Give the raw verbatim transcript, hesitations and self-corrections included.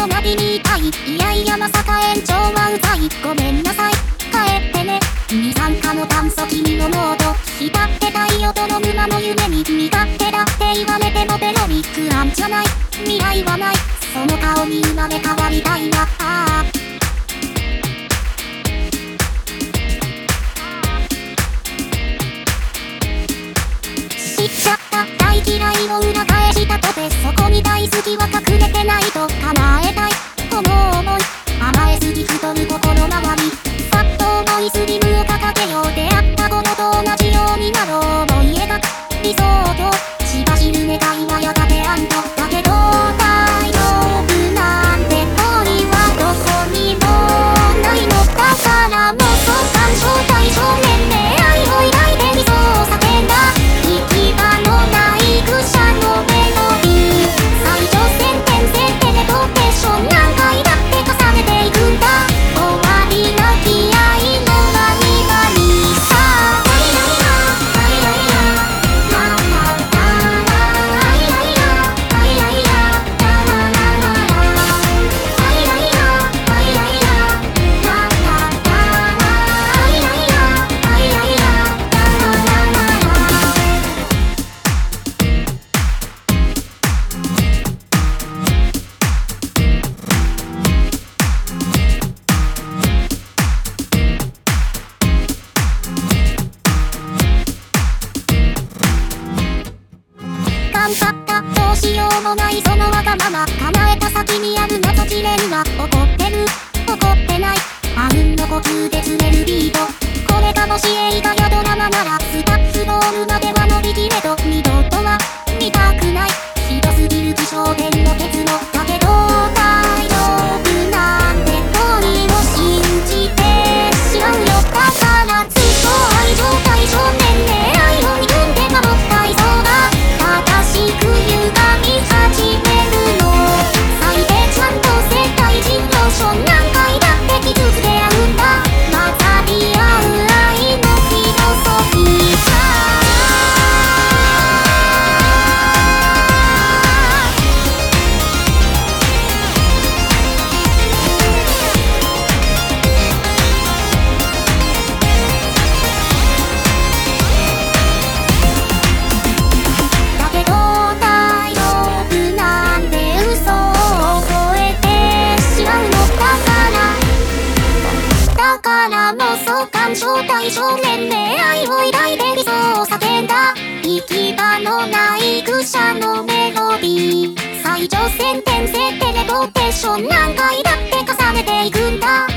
のナビみたい。いやいやまさか延長はうざい。ごめんなさい帰ってね。二酸化の炭素君の濃度浸ってたいよどの沼の夢に。身勝手だって言われてもベロリ不安じゃない未来はない。その顔に生まれ変わりたいな。あー知っちゃった大嫌いを裏返したとてそこに大好きは隠れてないと叶えたいこの想い。甘えすぎ太る心回りさっと思いスリムを掲げよう。出会ったものと同じようになろう思い描く理想郷。しばしる願いはやがて安堵だけど大丈夫なんて恋はどこにもないのだからもっと感傷対象年齢愛を抱いて理想を叫んだ行き場のない愚者のメロディー。最上線転生テレポーテーション何回だって重ねていくんだ終わりなき愛のワニワニさあ頑張ったどうしようもないそのわがまま叶えた先にある謎試練は怒ってる怒ってないあうんの呼吸で詰めるビート。これがもし映画やドラマならスタッフゴールまでは伸びきれど二度とは見たくないひどすぎる気象点の結論だけど大丈夫なんて恋を信じてしまうよ。だからずっと愛情対象年齢愛を憎んで守ったいそうだ正しく歪み始めるの最低ちゃんと世界人ローション何回だって傷つけ合うんだ混ざり合う愛のフィロソフィーさだけど大丈夫なんて嘘を覚えてしまうのだからだから妄想感傷対象年齢愛を抱いて理想を叫んだ行き場のない愚者のメロディー。最上線転生テレポーテーション何回だって重ねていくんだ